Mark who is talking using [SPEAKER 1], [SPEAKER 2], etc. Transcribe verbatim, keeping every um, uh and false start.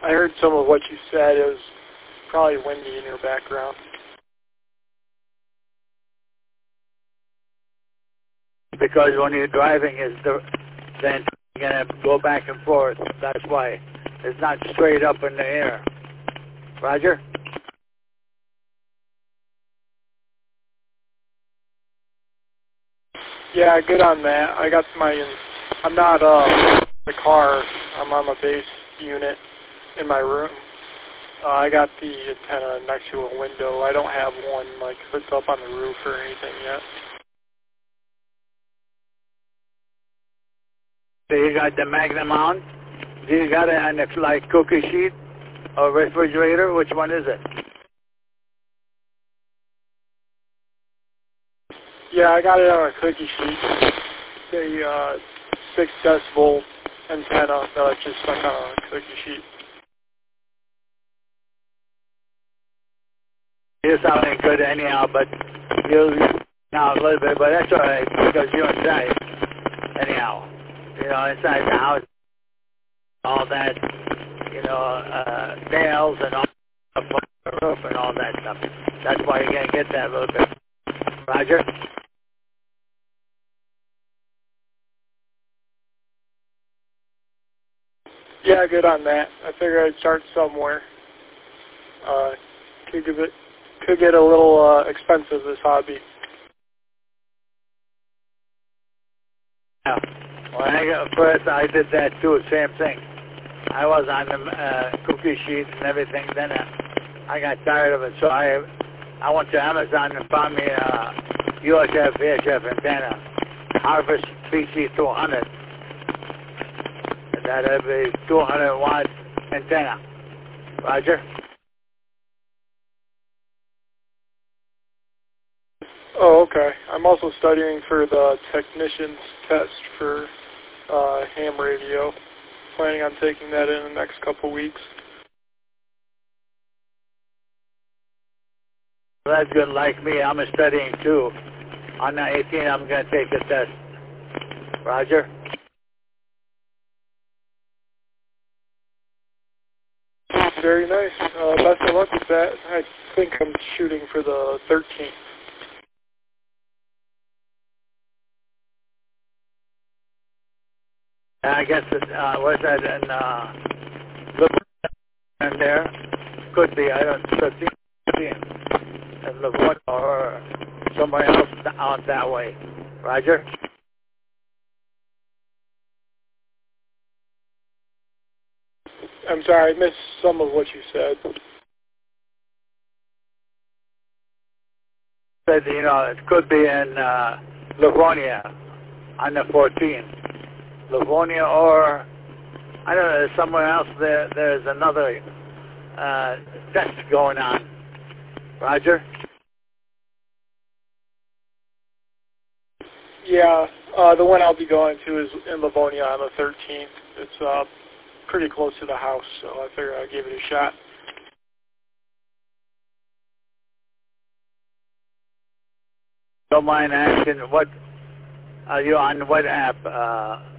[SPEAKER 1] I heard some of what you said. It was probably windy in your background.
[SPEAKER 2] Because when you're driving, is the then you're gonna go back and forth. That's why it's not straight up in the air. Roger.
[SPEAKER 1] Yeah, good on that. I got my. I'm not uh the car. I'm on the base unit in my room. Uh, I got the antenna next to a window. I don't have one like hooked up on the roof or anything yet.
[SPEAKER 2] So you got the Magnum on? Do you got it on the like cookie sheet or refrigerator? Which one is it?
[SPEAKER 1] Yeah, I got it on a cookie sheet. It's a uh, six decibel antenna that I just stuck on a cookie sheet.
[SPEAKER 2] You're sounding good anyhow, but you now a little bit, but that's all right because you're inside anyhow. You know, inside the house, all that, you know, uh, nails and all up on the roof and all that stuff. That's why you're gonna get that a little bit. Roger.
[SPEAKER 1] Yeah, good on that. I figured I'd start somewhere. Uh, could give it, could get a little uh, expensive, this hobby.
[SPEAKER 2] Yeah. When I got first, I did that too. Same thing. I was on the uh, cookie sheet and everything. Then uh, I got tired of it, so I I went to Amazon and found me a U H F V H F antenna, Harvest P C two hundred. That'll be two hundred watt antenna. Roger.
[SPEAKER 1] Oh, okay. I'm also studying for the technician's test for uh, ham radio. Planning on taking that in the next couple weeks.
[SPEAKER 2] That's good. Like me, I'm studying too. On the eighteenth, I'm going to take the test. Roger.
[SPEAKER 1] Very nice. Uh, best of luck with that. I think I'm shooting for the thirteenth.
[SPEAKER 2] I guess it, uh, what's that in, uh, look in there? Could be, I don't see it. And Livonia or somewhere else out that way. Roger?
[SPEAKER 1] I'm sorry, I missed some of what you said.
[SPEAKER 2] Said, you know, it could be in uh, Livonia on the fourteenth. Livonia or, I don't know, somewhere else there, there's another uh, test going on. Roger?
[SPEAKER 1] Yeah, uh, the one I'll be going to is in Livonia on the thirteenth. It's uh, pretty close to the house, so I figured I'd give it a shot.
[SPEAKER 2] Don't mind asking, what are you on what app? Uh,